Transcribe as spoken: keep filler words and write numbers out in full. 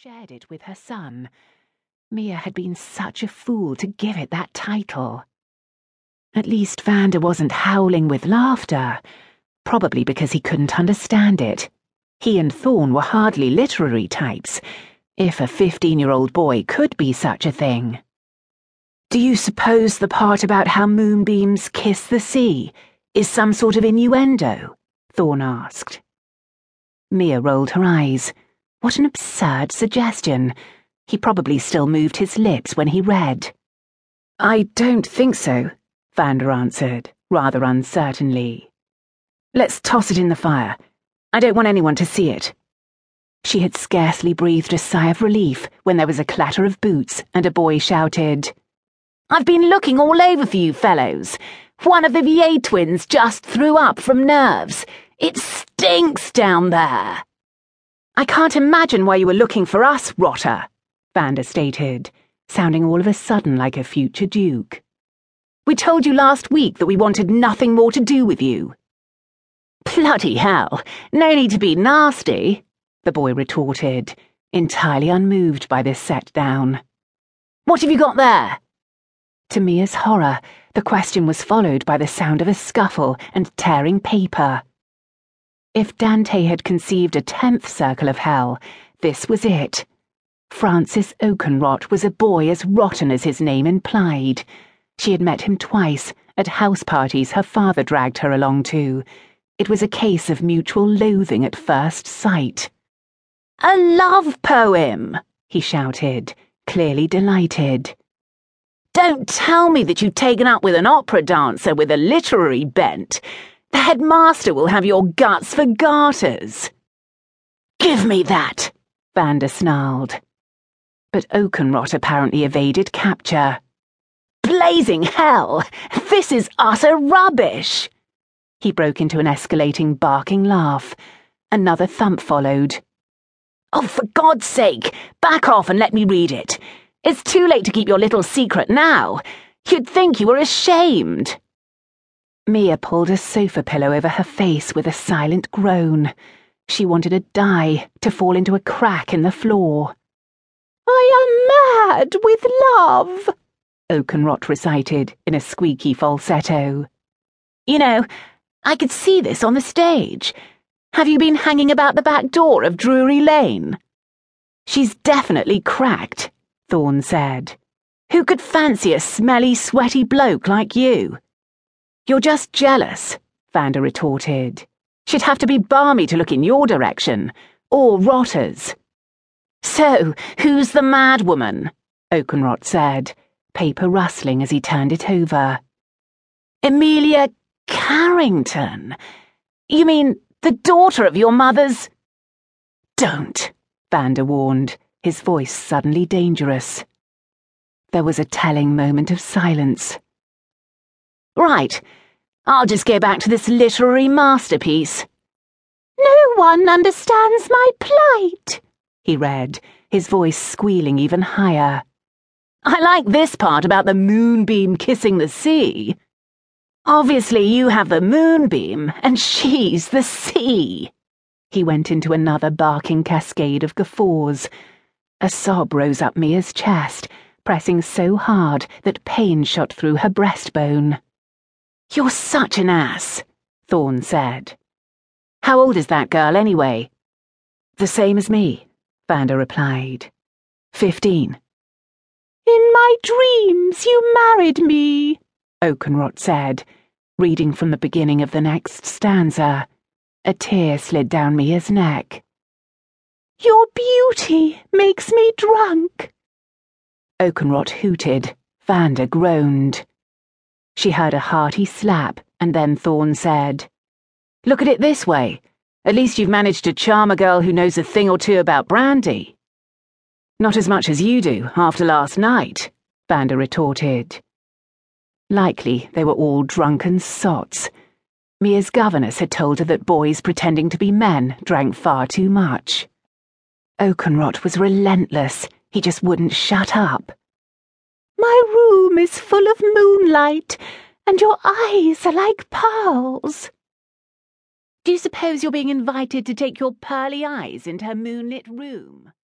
shared it with her son. Mia had been such a fool to give it that title. At least Vander wasn't howling with laughter, probably because he couldn't understand it. He and Thorn were hardly literary types, if a fifteen-year-old boy could be such a thing. "Do you suppose the part about how moonbeams kiss the sea is some sort of innuendo?" Thorn asked. Mia rolled her eyes. What an absurd suggestion. He probably still moved his lips when he read. "I don't think so," Vander answered, rather uncertainly. "Let's toss it in the fire. I don't want anyone to see it." She had scarcely breathed a sigh of relief when there was a clatter of boots and a boy shouted, "I've been looking all over for you fellows. One of the V A twins just threw up from nerves. It stinks down there." "I can't imagine why you were looking for us, rotter," Vander stated, sounding all of a sudden like a future duke. "We told you last week that we wanted nothing more to do with you." "Bloody hell, no need to be nasty," the boy retorted, entirely unmoved by this set-down. "What have you got there?" To Mia's horror, the question was followed by the sound of a scuffle and tearing paper. If Dante had conceived a tenth circle of hell, this was it. Francis Oakenrot was a boy as rotten as his name implied. She had met him twice, at house parties her father dragged her along to. It was a case of mutual loathing at first sight. "A love poem!" he shouted, clearly delighted. "Don't tell me that you've taken up with an opera dancer with a literary bent. The headmaster will have your guts for garters." "Give me that!" Vander snarled. But Oakenrot apparently evaded capture. "Blazing hell! This is utter rubbish!" He broke into an escalating barking laugh. Another thump followed. "Oh, for God's sake, back off and let me read it. It's too late to keep your little secret now. You'd think you were ashamed." Mia pulled a sofa pillow over her face with a silent groan. She wanted to die, to fall into a crack in the floor. "I am mad with love," Oakenrot recited in a squeaky falsetto. "You know, I could see this on the stage. Have you been hanging about the back door of Drury Lane?" "She's definitely cracked," Thorn said. "Who could fancy a smelly, sweaty bloke like you?" "You're just jealous," Vander retorted. "She'd have to be balmy to look in your direction, or rotters." "So, who's the mad woman?" Oakenrot said, paper rustling as he turned it over. "Emilia Carrington? You mean the daughter of your mother's—" "Don't," Vander warned, his voice suddenly dangerous. There was a telling moment of silence. "Right, I'll just go back to this literary masterpiece." "No one understands my plight," he read, his voice squealing even higher. "I like this part about the moonbeam kissing the sea. Obviously you have the moonbeam, and she's the sea." He went into another barking cascade of guffaws. A sob rose up Mia's chest, pressing so hard that pain shot through her breastbone. "You're such an ass," Thorn said. "How old is that girl, anyway?" "The same as me," Vander replied. Fifteen. "In my dreams you married me," Oakenrot said, reading from the beginning of the next stanza. A tear slid down Mia's neck. "Your beauty makes me drunk." Oakenrot hooted. Vander groaned. She heard a hearty slap, and then Thorn said, "Look at it this way. At least you've managed to charm a girl who knows a thing or two about brandy." "Not as much as you do, after last night," Vander retorted. Likely they were all drunken sots. Mia's governess had told her that boys pretending to be men drank far too much. Oakenrot was relentless. He just wouldn't shut up. "My room is full of moonlight, and your eyes are like pearls." "Do you suppose you're being invited to take your pearly eyes into her moonlit room?"